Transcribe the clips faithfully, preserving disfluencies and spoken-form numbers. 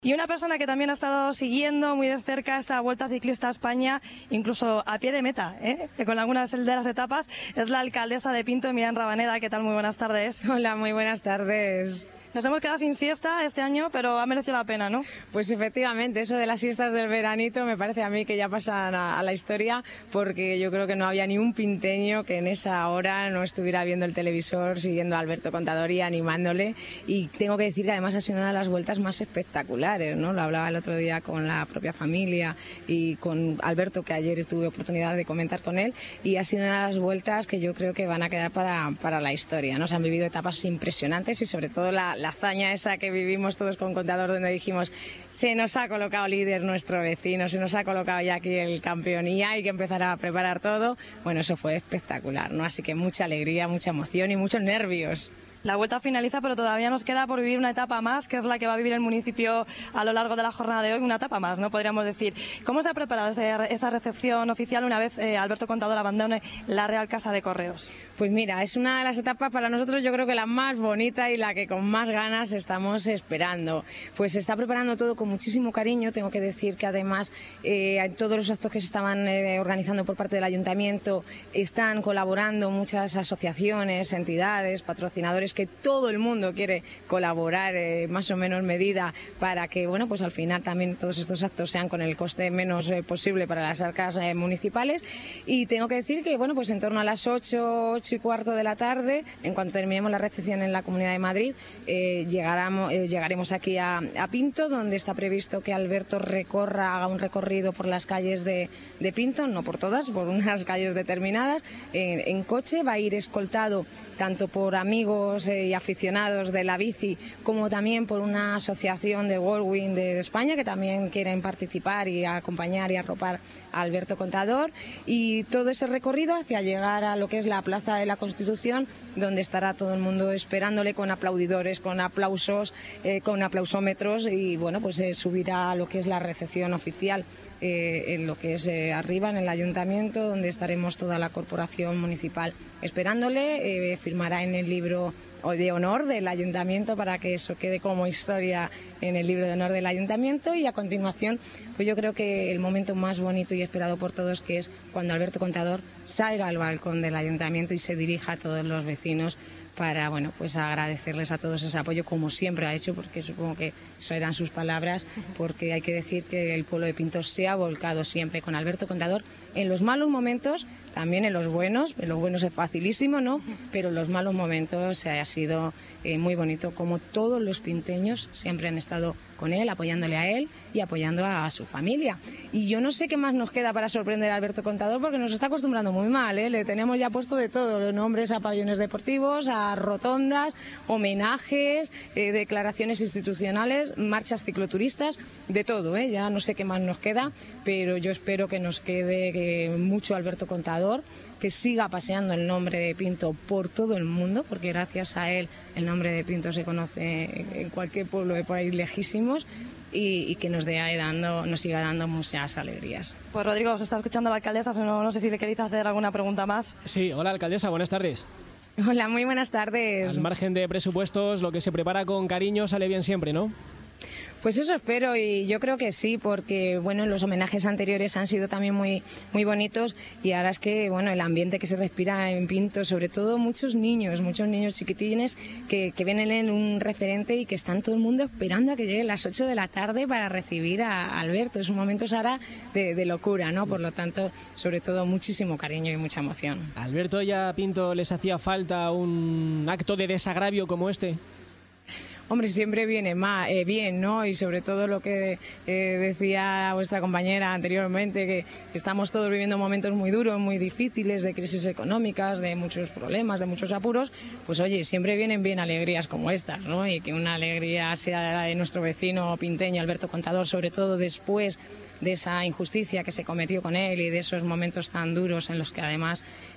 Y una persona que también ha estado siguiendo muy de cerca esta Vuelta Ciclista a España, incluso a pie de meta, ¿eh? con algunas de las etapas, es la alcaldesa de Pinto, Miriam Rabaneda. ¿Qué tal? Muy buenas tardes. Hola, muy buenas tardes. Nos hemos quedado sin siesta este año, pero ha merecido la pena, ¿no? Pues efectivamente, eso de las siestas del veranito me parece a mí que ya pasan a, a la historia, porque yo creo que no había ni un pinteño que en esa hora no estuviera viendo el televisor, siguiendo a Alberto Contador y animándole. Y tengo que decir que además ha sido una de las vueltas más espectaculares, ¿no? Lo hablaba el otro día con la propia familia y con Alberto, que ayer tuve oportunidad de comentar con él, y ha sido una de las vueltas que yo creo que van a quedar para, para la historia, ¿no? Se han vivido etapas impresionantes y sobre todo la la hazaña esa que vivimos todos con Contador, donde dijimos, se nos ha colocado líder nuestro vecino, se nos ha colocado ya aquí el campeón y hay que empezar a preparar todo. Bueno, eso fue espectacular, ¿no? Así que mucha alegría, mucha emoción y muchos nervios. La vuelta finaliza, pero todavía nos queda por vivir una etapa más, que es la que va a vivir el municipio a lo largo de la jornada de hoy, una etapa más, ¿no? Podríamos decir. ¿Cómo se ha preparado ese, esa recepción oficial una vez eh, Alberto Contador abandone la Real Casa de Correos? Pues mira, es una de las etapas para nosotros, yo creo que la más bonita y la que con más ganas estamos esperando. Pues se está preparando todo con muchísimo cariño. Tengo que decir que además eh, todos los actos que se estaban eh, organizando por parte del ayuntamiento están colaborando muchas asociaciones, entidades, patrocinadores, que todo el mundo quiere colaborar eh, más o menos medida para que, bueno, pues al final también todos estos actos sean con el coste menos eh, posible para las arcas eh, municipales. Y tengo que decir que, bueno, pues en torno a las ocho, ocho y cuarto de la tarde, en cuanto terminemos la recepción en la Comunidad de Madrid, eh, llegaremos, eh, llegaremos aquí a, a Pinto, donde está previsto que Alberto recorra, haga un recorrido por las calles de, de Pinto, no por todas, por unas calles determinadas, eh, en coche. Va a ir escoltado tanto por amigos y aficionados de la bici, como también por una asociación de Whirlwind de España, que también quieren participar y acompañar y arropar a Alberto Contador, y todo ese recorrido hacia llegar a lo que es la Plaza de la Constitución, donde estará todo el mundo esperándole con aplaudidores, con aplausos, eh, con aplausómetros, y bueno, pues eh, subirá a lo que es la recepción oficial Eh, en lo que es eh, arriba, en el ayuntamiento, donde estaremos toda la corporación municipal esperándole. Eh, firmará en el libro de honor del ayuntamiento para que eso quede como historia en el libro de honor del ayuntamiento, y a continuación pues yo creo que el momento más bonito y esperado por todos, que es cuando Alberto Contador salga al balcón del ayuntamiento y se dirija a todos los vecinos para, bueno, pues agradecerles a todos ese apoyo, como siempre ha hecho, porque supongo que eso eran sus palabras, porque hay que decir que el pueblo de Pinto se ha volcado siempre con Alberto Contador, en los malos momentos, también en los buenos. En los buenos es facilísimo, ¿no? Pero en los malos momentos ha sido eh, muy bonito, como todos los pinteños siempre han estado con él, apoyándole a él y apoyando a, a su familia. Y yo no sé qué más nos queda para sorprender a Alberto Contador, porque nos está acostumbrando muy mal, ¿eh? Le tenemos ya puesto de todo, los nombres a pabellones deportivos, a rotondas, homenajes, eh, declaraciones institucionales, marchas cicloturistas, de todo, ¿eh? Ya no sé qué más nos queda, pero yo espero que nos quede que mucho Alberto Contador, que siga paseando el nombre de Pinto por todo el mundo, porque gracias a él el nombre de Pinto se conoce en cualquier pueblo de por ahí lejísimos, y, y que nos, dé dando, nos siga dando muchas alegrías. Pues Rodrigo, os está escuchando la alcaldesa, no, no sé si le queréis hacer alguna pregunta más. Sí, hola alcaldesa, buenas tardes. Hola, muy buenas tardes. Al margen de presupuestos, lo que se prepara con cariño sale bien siempre, ¿no? Pues eso espero, y yo creo que sí, porque bueno, los homenajes anteriores han sido también muy muy bonitos, y ahora es que bueno, el ambiente que se respira en Pinto, sobre todo muchos niños, muchos niños chiquitines que, que ven en él un referente y que están todo el mundo esperando a que lleguen las ocho de la tarde para recibir a Alberto. Es un momento, Sara, de, de locura, ¿no? Por lo tanto, sobre todo muchísimo cariño y mucha emoción. ¿Alberto y a Pinto les hacía falta un acto de desagravio como este? Hombre, siempre viene más, eh, bien, ¿no? Y sobre todo lo que eh, decía vuestra compañera anteriormente, que estamos todos viviendo momentos muy duros, muy difíciles, de crisis económicas, de muchos problemas, de muchos apuros. Pues oye, siempre vienen bien alegrías como estas, ¿no? Y que una alegría sea la de nuestro vecino pinteño, Alberto Contador, sobre todo después de esa injusticia que se cometió con él y de esos momentos tan duros en los que además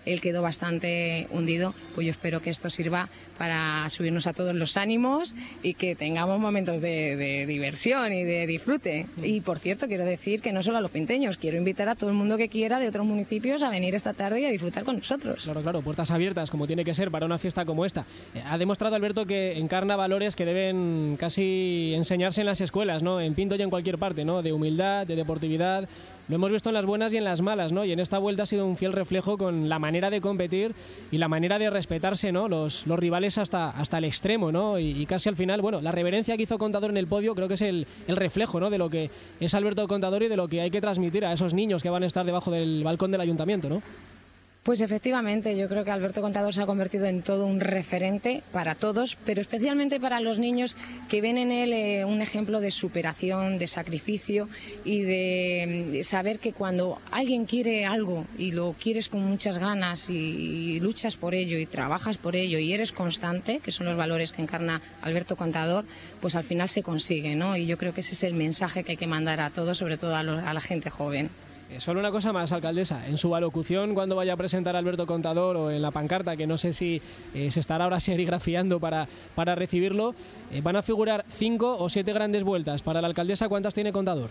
él quedó bastante hundido, pues yo espero que esto sirva para subirnos a todos los ánimos y que tengamos momentos de, de diversión y de disfrute. Y por cierto, quiero decir que no solo a los pinteños, quiero invitar a todo el mundo que quiera de otros municipios a venir esta tarde y a disfrutar con nosotros. Claro, claro, puertas abiertas, como tiene que ser para una fiesta como esta. Ha demostrado Alberto que encarna valores que deben casi enseñarse en las escuelas, ¿no? En Pinto y en cualquier parte, ¿no? De humildad, de deportividad. Lo hemos visto en las buenas y en las malas, ¿no? Y en esta vuelta ha sido un fiel reflejo con la manera de competir y la manera de respetarse, ¿no? Los, los rivales hasta, hasta el extremo, ¿no? Y, y casi al final, bueno, la reverencia que hizo Contador en el podio creo que es el, el reflejo, ¿no? De lo que es Alberto Contador y de lo que hay que transmitir a esos niños que van a estar debajo del balcón del ayuntamiento, ¿no? Pues efectivamente, yo creo que Alberto Contador se ha convertido en todo un referente para todos, pero especialmente para los niños que ven en él eh, un ejemplo de superación, de sacrificio y de, de saber que cuando alguien quiere algo y lo quieres con muchas ganas y, y luchas por ello y trabajas por ello y eres constante, que son los valores que encarna Alberto Contador, pues al final se consigue, ¿no? Y yo creo que ese es el mensaje que hay que mandar a todos, sobre todo a, los, a la gente joven. Solo una cosa más, alcaldesa. En su alocución, cuando vaya a presentar a Alberto Contador o en la pancarta, que no sé si eh, se estará ahora serigrafiando para, para recibirlo, eh, van a figurar cinco o siete grandes vueltas. Para la alcaldesa, ¿cuántas tiene Contador?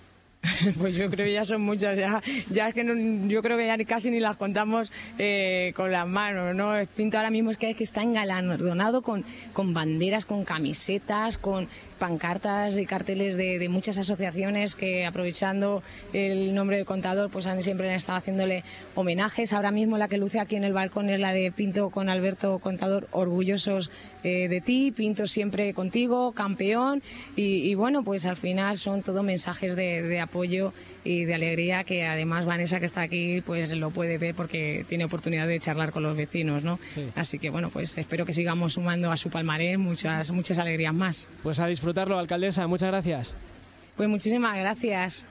Pues yo creo que ya son muchas, ya, ya es que no, yo creo que ya casi ni las contamos eh, con las manos, ¿no? Pinto ahora mismo es que, es que está engalardonado con, con banderas, con camisetas, con pancartas y carteles de, de muchas asociaciones que, aprovechando el nombre de Contador, pues han, siempre han estado haciéndole homenajes. Ahora mismo la que luce aquí en el balcón es la de Pinto con Alberto Contador, orgullosos eh, de ti, Pinto siempre contigo, campeón, y, y bueno, pues al final son todo mensajes de, de apoyo y de alegría, que además Vanessa, que está aquí, pues lo puede ver porque tiene oportunidad de charlar con los vecinos, ¿no? Sí. Así que bueno, pues espero que sigamos sumando a su palmarés muchas, muchas alegrías más. Pues a disfrutarlo, alcaldesa, muchas gracias. Pues muchísimas gracias.